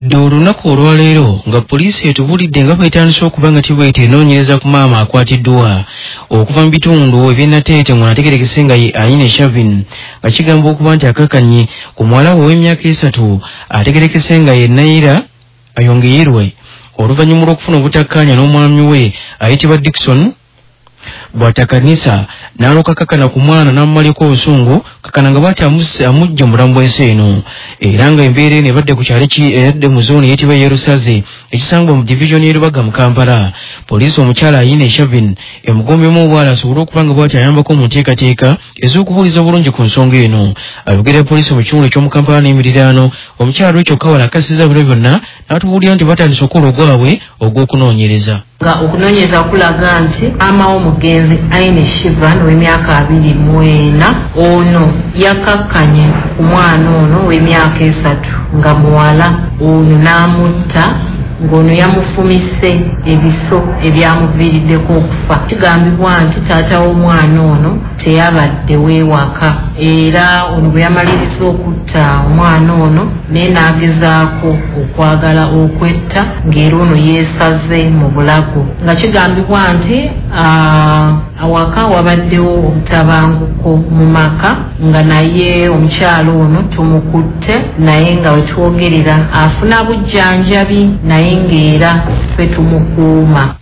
Wadde olunaku olwaleero nga poliisi etubulidde nga bwetandise okuba nga tibwete enoonyereza ku maama akwatiddwa okuva mu bitundu eby'ennateete ng'onategerekese nga ye Aine Shavin nga kigamba okuba nti akakanye ku muwala we w'emyaka 3 ategerekese nga ye Naira Ayongeyirwe oluvannyuma lw'okufuna obutakkaanya n'omwami we ayitibwa Dickson bw'atakanisa n'alokakakana ku mwana n'amumaliko obusungu kakana nga bw'ati amujja mu bulamu bw'ensi eno era nga embeera eno ebadde ku kyalo eyadde mu zooni eyitibwa Yerusaze ekisangibwa mu division y'Erubaga mu Kampala. Poliisi omukyala Aine Shavin emugombemu obwala asobole okuba nga bw'ati ayambako mu nteekateeka ez'okubuuliza bulungi ku nsonga eno. Ayogera poliisi mu kitundu eky'omu Kampala n'emiriraano omukyala we kyokka walakasiza bino byonna n'atubuulira nti batandise okukola ogwabwe ogw'okunoonyereza. Nga okunoonyereza kulaga nti amawo omugenzi Aine Shavin w'emyaka 24 ono yakakkanye ku mwana ono w'emyaka 3 nga muwala ono n'amutta ng'ono yamufumise ebiso ebyamuviiriddeko okufa. Kigambibwa nti taata w'omwana ono teyabadde weewaka era ono bwe yamaliriza okutta omwana ono naye n'agezaako okwagala okwetta ng'era ono yeesaze mu bulago nga kigambibwa nti awaka wabaddewo obutabanguko mu maka nga naye omukyalo ono tumukutte naye nga wetwogerera afuna bujjanjabi naye ng'era ffe tumukuuma.